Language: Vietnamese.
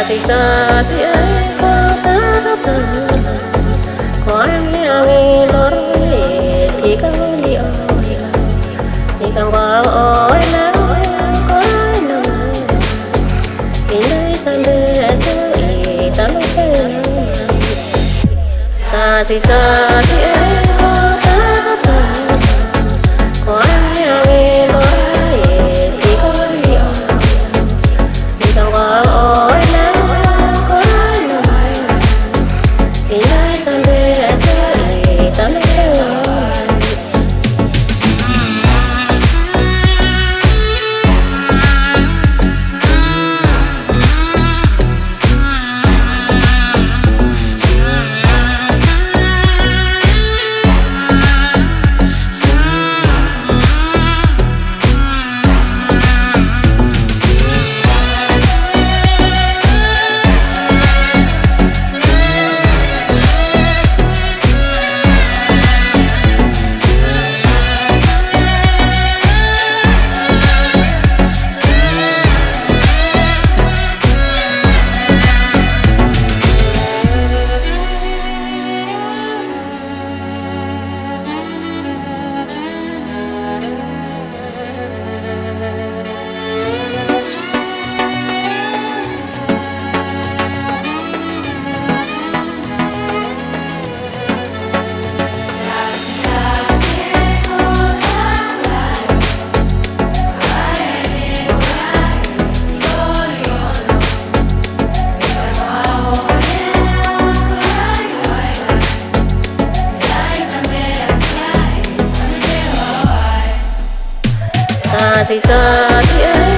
thì xa thì ấy có ta ta có em nghe lối thì có đi ơi thì càng qua ôi nào có nằm thì nơi ta đưa tới ta lúc xa thì ấy có ta có em nghe lối thì có đi ơi thì càng qua ôi nào có nằm thì nơi ta đưa tới ta lúc thì xa thì ấy